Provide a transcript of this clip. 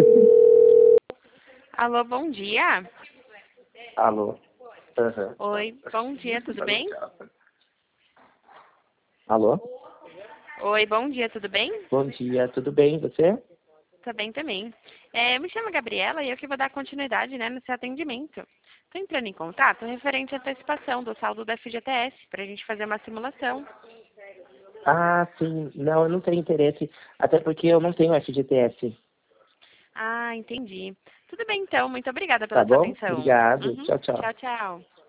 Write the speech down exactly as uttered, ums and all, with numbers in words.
Alô, bom dia. Alô. Uhum. Oi, bom dia, tudo bem? Alô. Oi, bom dia, tudo bem? Bom dia, tudo bem? Você? Tá bem também. É, eu me chamo Gabriela e eu que vou dar continuidade, né, no seu atendimento. Estou entrando em contato referente à antecipação do saldo da F G T S, para a gente fazer uma simulação. Ah, sim. Não, eu não tenho interesse. Até porque eu não tenho F G T S. Ah, entendi. Tudo bem então, muito obrigada Tá pela sua bom? atenção. Obrigado. Uhum. Tchau, tchau. Tchau, tchau.